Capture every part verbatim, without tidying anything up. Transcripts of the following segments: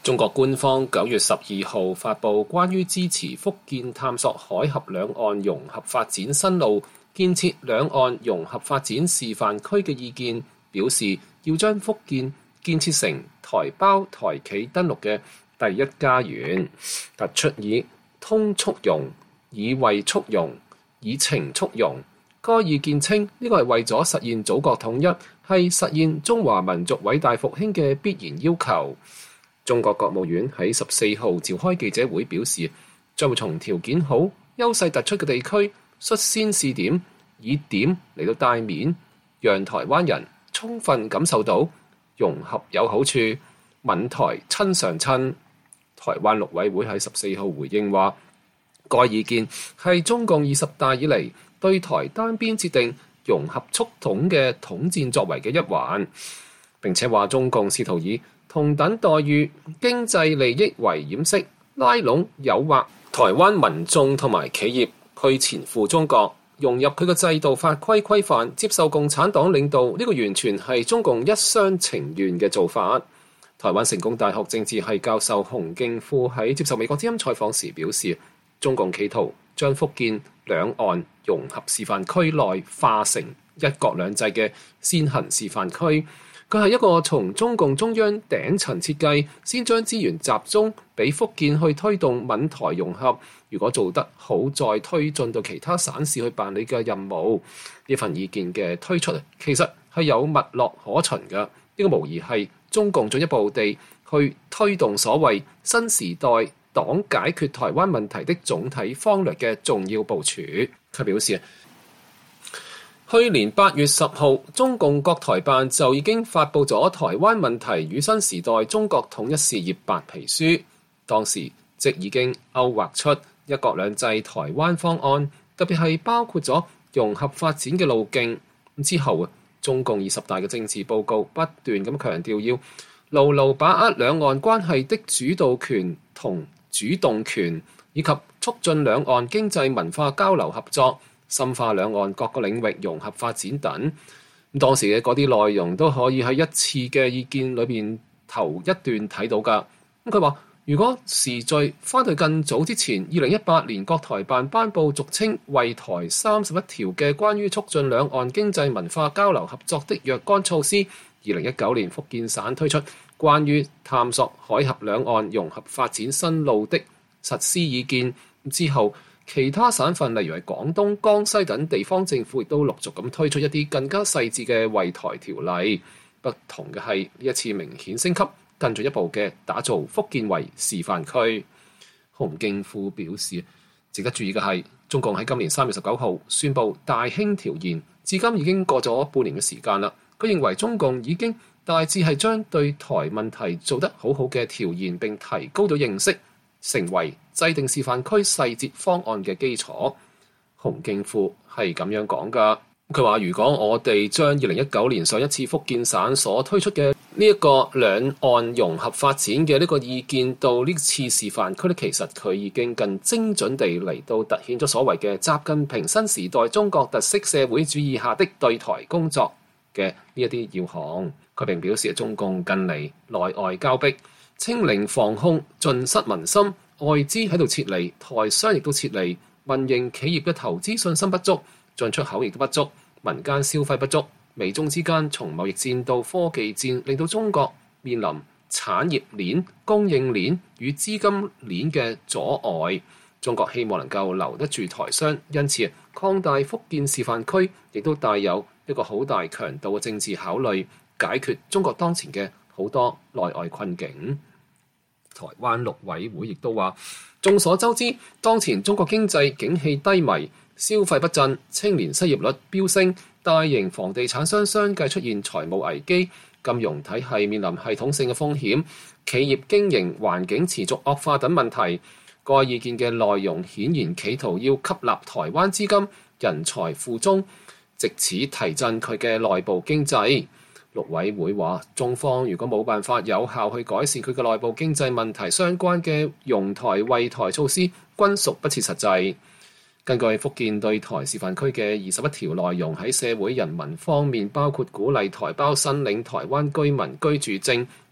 中國官方九月十二號發布關於支持福建探索海峽兩岸融合發展新路、建設兩岸融合發展示範區嘅意見，表示要將福建建設成台胞台企登陸嘅第一家園，突出以通促融、以惠促融、以情促融。該意見稱呢個係為咗實現祖國統一，係實現中華民族偉大復興嘅必然要求。中國國務院喺十四號召開記者會表示，將會從條件好、優勢突出嘅地區率先試點，以點嚟到帶面，讓台灣人充分感受到融合有好處，閩台親上親。台灣陸委會喺十四號回應話，該意見係中共二十大以嚟對台單邊設定融合促統嘅統戰作為嘅一環，並且話中共試圖以同等待遇、經濟利益為掩飾，拉攏誘惑台灣民眾同埋企業去前赴中國，融入佢嘅制度法規規範，接受共產黨領導，呢個完全係中共一廂情願嘅做法。台灣成功大學政治系教授洪敬富喺接受美國之音採訪時表示，中共企圖將福建兩岸融合示範區內化成一國兩制嘅先行示範區。佢係一個從中共中央頂層設計，先將資源集中俾福建去推動閩台融合。如果做得好，再推進到其他省市去辦理嘅任務。呢份意見嘅推出，其實係有脈絡可循嘅。呢個無疑係中共進一步地去推動所謂新時代黨解決台灣問題的總體方略嘅重要部署。佢表示，去年八月十號，中共國台辦就已經發布咗《台灣問題與新時代中國統一事業白皮書》，當時即已經勾畫出一國兩制台灣方案，特別係包括咗融合發展嘅路徑。之後啊，中共二十大嘅政治報告不斷咁強調要牢牢把握兩岸關係的主導權同主動權，以及促進兩岸經濟文化交流合作，深化兩岸各個領域融合發展等。咁當時嘅嗰啲內容都可以喺一次嘅意見裏邊頭一段睇到㗎。咁佢話，如果時序翻去更早之前，二零一八年國台辦頒布俗稱惠台三十一條嘅關於促進兩岸經濟文化交流合作的若干措施，二零一九年福建省推出關於探索海峽兩岸融合發展新路的實施意見之後，其他省份例如係廣東、江西等地方政府亦都陸續咁推出一啲更加細緻嘅惠台條例。不同嘅係呢一次明顯升級，更進一步嘅打造福建為示範區。洪敬富表示，值得注意嘅係，中共喺今年三月十九號宣布大興調研，至今已經過咗半年嘅時間啦。佢認為中共已經大致係將對台問題做得好好嘅調研並提高咗認識，成為制定示範區細節方案嘅基礎。洪敬富係咁樣講㗎。佢話：如果我哋將二零一九年上一次福建省所推出嘅呢一個兩岸融合發展嘅呢個意見到呢次示範區咧，其實佢已經更精準地嚟到凸顯咗所謂嘅習近平新時代中國特色社會主義下的對台工作嘅呢一啲要項。佢並表示，中共近嚟內外交迫，清零防控盡失民心，外資喺度撤離，台商亦都撤離，民營企業嘅投資信心不足，進出口亦都不足，民間消費不足，美中之間從貿易戰到科技戰，令到中國面臨產業鏈、供應鏈與資金鏈嘅阻礙。中國希望能夠留得住台商，因此擴大福建示範區，亦都帶有一個好大強度嘅政治考慮，解決中國當前嘅好多內外困境。台灣陸委會亦都話，眾所周知，當前中國經濟景氣低迷，消費不振，青年失業率飆升，大型房地產商相繼出現財務危機，金融體系面臨系統性嘅風險，企業經營環境持續惡化等問題。該意見嘅內容顯然企圖要吸納台灣資金、人才附中，藉此提振佢嘅內部經濟。陸委會話，中方如果冇辦法有效去改善佢嘅內部經濟問題，相關嘅融台惠台措施均屬不切實際。根據福建對台示範區嘅二十一條內容，喺社會人民方面，包括鼓勵台胞申領台灣居民居住證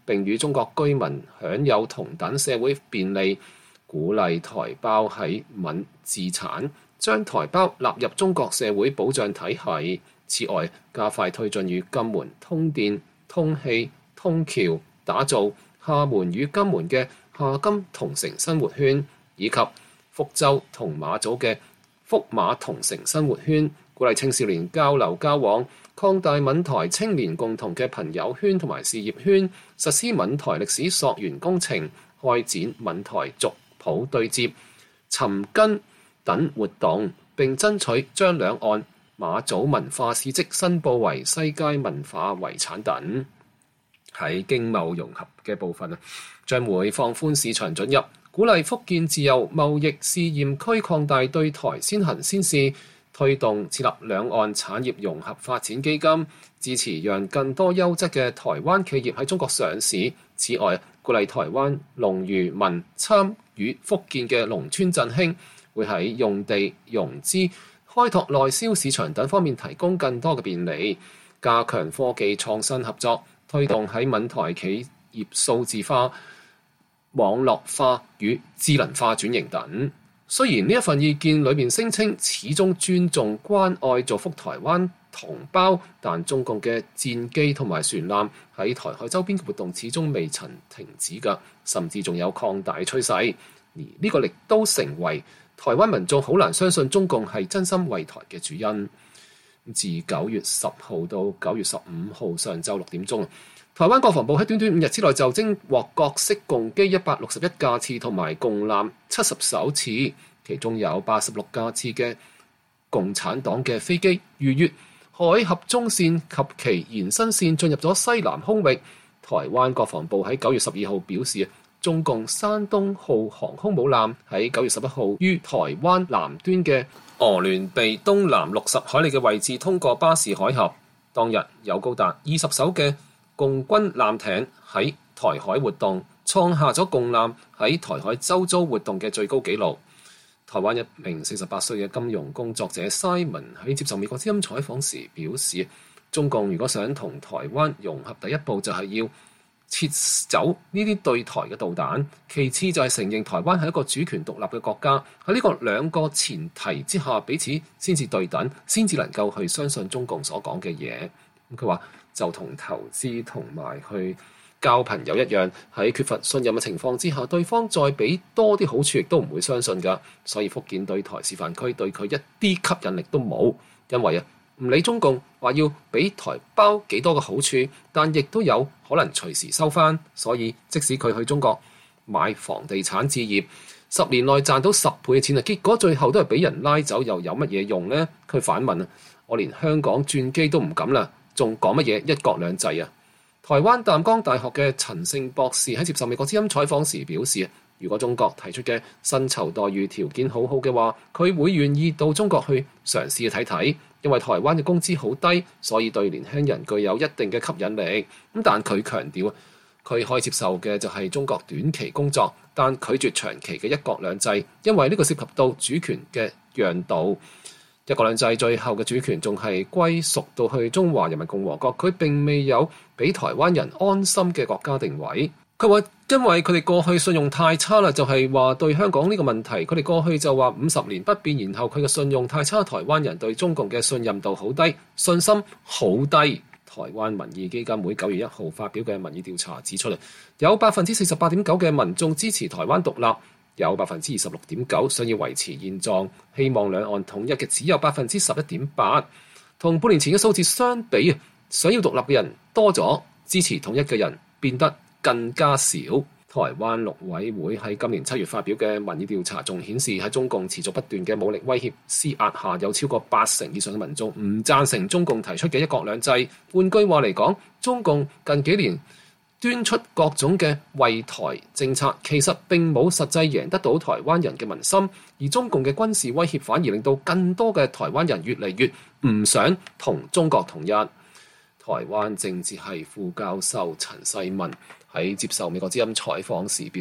並與中國居民享有同等社會便利，鼓勵台胞喺閩自產，將台胞納入中國社會保障體系。此外，加快推進與金門通電、通氣、通橋，打造廈門與金門嘅廈金同城生活圈，以及福州同馬祖嘅福馬同城生活圈，鼓勵青少年交流交往，擴大閩台青年共同嘅朋友圈同埋事業圈，實施閩台歷史溯源工程，開展閩台族譜對接、尋根等活動，並爭取將兩岸馬祖文化史蹟申報為世界文化遺產等。喺經貿融合嘅部分啊，將會放寬市場准入，鼓勵福建自由貿易試驗區擴大對台先行先試，推動設立兩岸產業融合發展基金，支持讓更多優質嘅台灣企業喺中國上市。此外，鼓勵台灣農漁民參與福建嘅農村振興，會喺用地、融資、開拓內銷市場等方面提供更多嘅便利，加強科技創新合作，推動喺閩台企業數字化、網絡化與智能化轉型等。雖然呢一份意見裏面聲稱始終尊重關愛造福台灣同胞，但中共嘅戰機同埋船艦喺台海周邊嘅活動始終未曾停止㗎，甚至仲有擴大趨勢。而呢個亦都成為台灣民眾好難相信中共係真心為台嘅主因。自九月十號到九月十五號上晝六點鐘，台灣國防部喺短短五日之內就偵獲各式共機一百六十一架次同埋共艦七十艘次，其中有八十六架次嘅共產黨嘅飛機逾越海峽中線及其延伸線進入咗西南空域。台灣國防部喺九月十二號表示，中共山東號航空母艦喺九月十一號於台灣南端嘅鵝鑾鼻東南六十海里嘅位置通過巴士海峽，當日有高達二十艘嘅共軍艦艇喺台海活動，創下咗共艦喺台海周遭活動嘅最高紀錄。台灣一名四十八歲嘅金融工作者 Simon 喺接受美國之音採訪時表示，中共如果想同台灣融合，第一步就係要撤走呢啲對台嘅導彈，其次就係承認台灣係一個主權獨立嘅國家。喺呢個兩個前提之下，彼此先至對等，先至能夠去相信中共所講嘅嘢。佢話就同投資同埋去交朋友一樣，喺缺乏信任嘅情況之下，對方再俾多啲好處，亦都唔會相信㗎。所以福建對台示範區對佢一啲吸引力都冇，因為啊，唔理中共話要俾台胞幾多嘅好處，但亦都有可能隨時收翻。所以即使佢去中國買房地產置業，十年內賺到十倍嘅錢啊，結果最後都係俾人拉走，又有乜嘢用呢？佢反問啊，我連香港轉機都唔敢啦，仲講乜嘢一國兩制啊？台灣淡江大學嘅陳勝博士喺接受美國之音採訪時表示，如果中國提出嘅薪酬待遇條件好好嘅話，佢會願意到中國去嘗試去睇睇，因為台灣嘅工資好低，所以對年輕人具有一定嘅吸引力。咁但佢強調，佢可以接受嘅就係中國短期工作，但拒絕長期嘅一國兩制，因為呢個涉及到主權嘅讓渡。一國兩制最後嘅主權仲係歸屬到去中華人民共和國，佢並未有俾台灣人安心嘅國家定位。佢話因為佢哋過去信用太差啦，就係話對香港呢個問題，佢哋過去就話五十年不變，然後佢嘅信用太差，台灣人對中共嘅信任度好低，信心好低。台灣民意基金會九月一號發表嘅民意調查指出嚟，有百分之四十八點九嘅民眾支持台灣獨立，有百分之二十六點九想要維持現狀，希望兩岸統一嘅只有百分之十一點八。同半年前嘅數字相比啊，想要獨立嘅人多咗，支持統一嘅人變得更加少。台灣陸委會喺今年七月發表嘅民意調查仲顯示，喺中共持續不斷嘅武力威脅施壓下，有超過八成以上嘅民眾唔贊成中共提出嘅一國兩制。換句話嚟講，中共近幾年端出各種嘅惠台政策，其實並冇實際贏得到台灣人嘅民心，而中共嘅軍事威脅反而令到更多嘅台灣人越嚟越唔想同中國統一。台灣政治系副教授陳世文喺接受美國之音採訪時表示，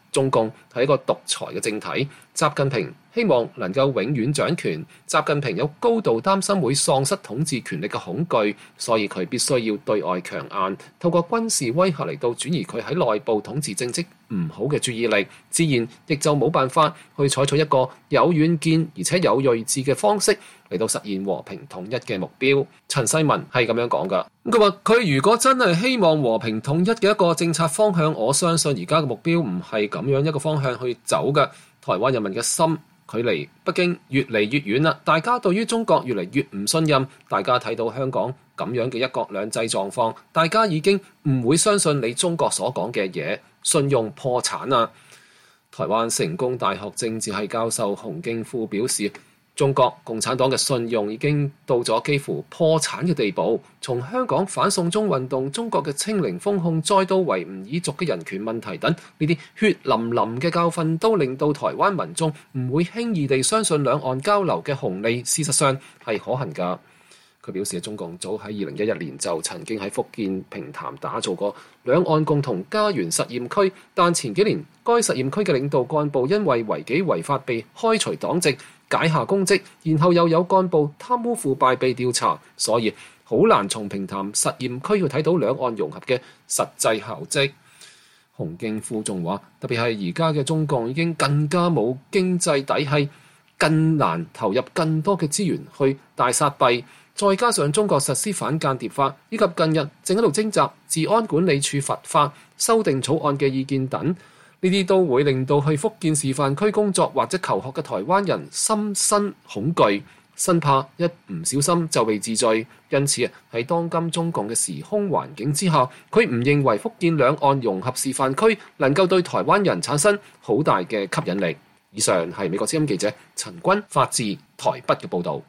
中共係一個獨裁嘅政體，習近平希望能夠永遠掌權。習近平有高度擔心會喪失統治權力嘅恐懼，所以佢必須要對外強硬，透過軍事威嚇嚟到轉移佢喺內部統治政績唔好嘅注意力，自然亦就冇辦法去採取一個有遠見而且有睿智嘅方式嚟到實現和平統一嘅目標。陳世文係咁樣講㗎。佢話佢如果真係希望和平統一嘅一個政策方向，我相信而家嘅目標唔係咁樣一個方向去走嘅。台灣人民嘅心距離北京越嚟越遠啦，大家對於中國越嚟越唔信任，大家睇到香港咁樣嘅一國兩制狀況，大家已經唔會相信你中國所講嘅嘢，信用破產啊！台灣成功大學政治系教授洪敬富表示，中國共產黨嘅信用已經到咗幾乎破產嘅地步。從香港反送中運動、中國嘅清零封控，再到維吾爾族嘅人權問題等呢啲血淋淋嘅教訓，都令到台灣民眾唔會輕易地相信兩岸交流嘅紅利，事實上係可行㗎。佢表示，中共早喺二零一一年就曾經喺福建平潭打造過兩岸共同家園實驗區，但前幾年該實驗區嘅領導幹部因為違紀違法被開除黨籍、解下公職，然後又有幹部貪污腐敗被調查，所以好難從平潭實驗區去睇到兩岸融合嘅實際效績。洪敬富仲話，特別係而家嘅中共已經更加冇經濟底氣，更難投入更多嘅資源去大撒幣。再加上中國實施反間諜法，以及近日正喺度徵集治安管理處罰法修訂草案嘅意見等，呢啲都會令到去福建示範區工作或者求學嘅台灣人心生恐懼，生怕一唔小心就被治罪。因此啊，喺當今中共嘅時空環境之下，佢唔認為福建兩岸融合示範區能夠對台灣人產生好大嘅吸引力。以上係美國之音記者陳君發自台北嘅報導。